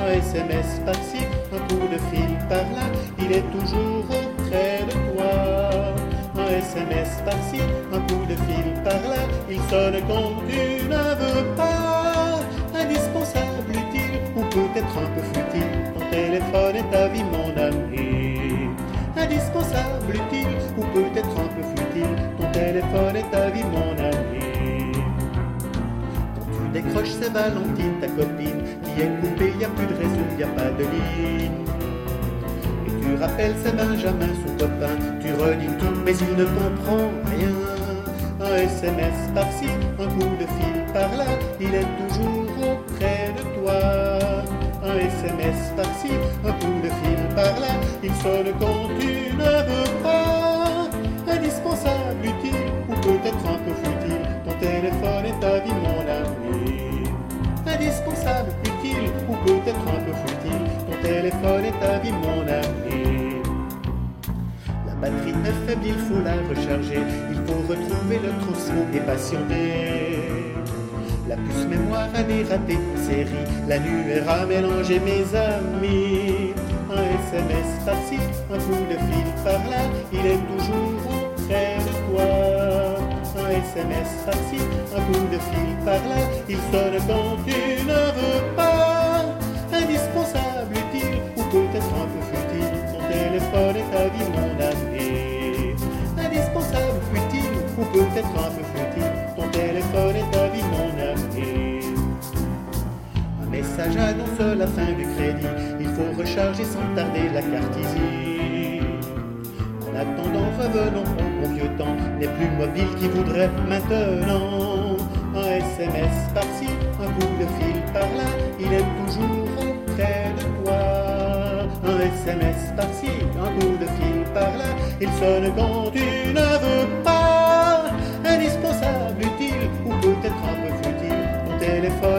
un SMS par-ci, un coup de fil par-là, il est toujours près de toi. Un SMS par-ci, un coup de fil par-là, il sonne quand tu ne veux pas. Indispensable, utile, ou peut-être un peu futile, ton téléphone est ta vie, mon ami. Indispensable, utile, ou peut-être un peu futile, ton téléphone est ta vie, mon ami. Quand tu décroches, c'est Valentine, ta copine, qui est coupée, y a plus de réseau, y a pas de ligne. Et tu rappelles, c'est Benjamin, son copain, tu redis tout, mais il ne comprend rien. Un SMS par-ci, un coup de fil par-là, il est toujours auprès de toi. Un SMS par-ci, un coup de fil par-là, il sonne quand tu ne veux pas. Indispensable, utile, ou peut-être un peu futile, ton téléphone est ta vie, mon ami. Indispensable, utile, ou peut-être un peu futile, ton téléphone est ta vie, mon ami. La batterie est faible, il faut la recharger, il faut retrouver le trousseau et patienter. La puce mémoire a dératé une série, la nuée a mélangé mes amis. Un SMS par-ci, un coup de fil par-là, il est toujours auprès de toi. Un SMS par-ci, un coup de fil par-là, il sonne quand tu ne veux pas. Indispensable, utile, ou peut-être un peu futile, ton téléphone est ta vie, mon ami. Indispensable, utile, ou peut-être un peu futile, ton téléphone est ta vie, mon ami. Un message annonce la fin du crédit, il faut recharger sans tarder la carte Easy. En attendant, revenons au bon vieux temps, les plus mobiles qui voudraient maintenant. Un SMS par-ci, un coup de fil par-là, il est toujours auprès de toi. Un SMS par-ci, un coup de fil par-là, il sonne quand tu ne veux pas. Indispensable, utile, ou peut-être un peu futile, ton téléphone